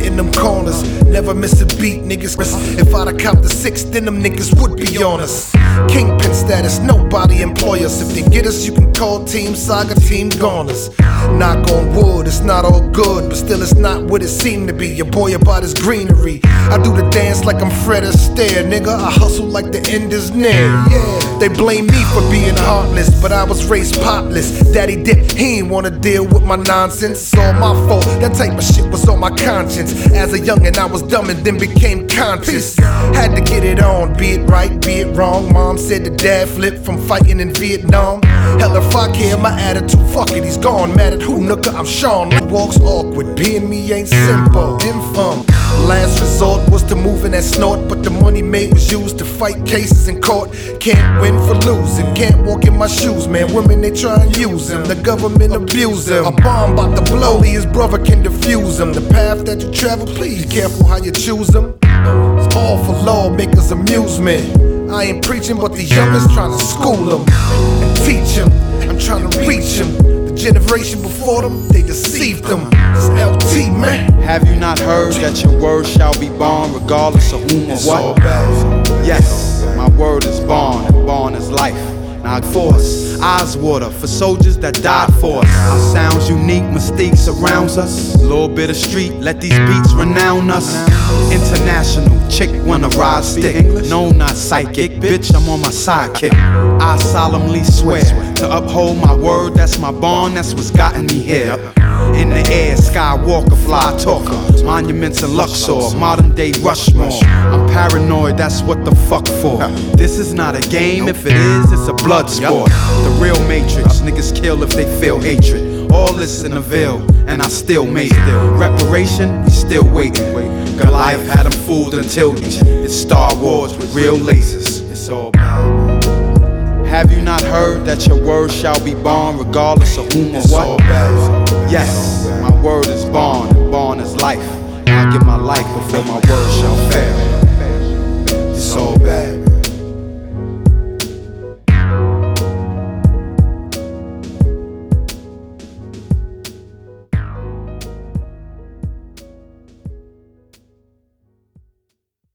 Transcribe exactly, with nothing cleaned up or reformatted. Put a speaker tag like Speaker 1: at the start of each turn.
Speaker 1: in them corners. Never miss a beat, niggas. If I'd have copped the six, then them niggas would be on us. Kingpin status, nobody employ us. If they get us, you can call Team Saga, Team Goners. Knock on wood, it's not all good, but still it's not what it seemed to be. Your boy about his greenery. I do the dance like I'm Fred Astaire, nigga. I hustle like the end is near. Yeah, they blame me for being heartless, but I was raised popless. Daddy dip, he ain't wanna deal with my nonsense. It's all my fault, that type of shit was on my conscience. As a youngin', I was dumb and then became conscious. Had to get it on, be it right, be it wrong. Mom said the dad flipped from fighting in Vietnam. Hell, if I care my attitude, fuck it, he's gone. Mad at who, nigga, I'm Sean. Walks awkward, being me ain't simple. Infam. Last resort was to move in that snort, but the money made was used to fight cases in court. Can't win for losing, can't walk in my shoes, man. Women, they try and use him, the government abuse him. A bomb about to blow, only his brother can defuse him. The path that you travel, please be careful how you choose them. It's all for lawmakers' amusement. I ain't preaching, but the youngest trying to school them and teach them. I'm trying to reach them. The generation before them, they deceived them. It's L T, man.
Speaker 2: Have you not heard that your word shall be born, regardless of whom or what? Yes, my word is born, and born is life. Now force, eyes water for soldiers that died for us. Our sounds unique, mystique surrounds us. A little bit of street, let these beats renown us. International, chick wanna ride stick. No, not psychic, bitch, I'm on my sidekick. I solemnly swear to uphold my word, that's my bond, that's what's gotten me here. In the air, Skywalker, fly talker, monuments in Luxor, modern day Rushmore. I'm paranoid, that's what the fuck for. This is not a game, if it is, it's a blood sport. The real Matrix, niggas kill if they feel hatred. All this in the veil, and I still made it. Reparation, we still waiting. Goliath had them fooled until it's Star Wars with real lasers. It's all bad. Have you not heard that your word shall be born, regardless of whom or what? Yes, my word is born, and born is life. I'll give my life before my word shall fail.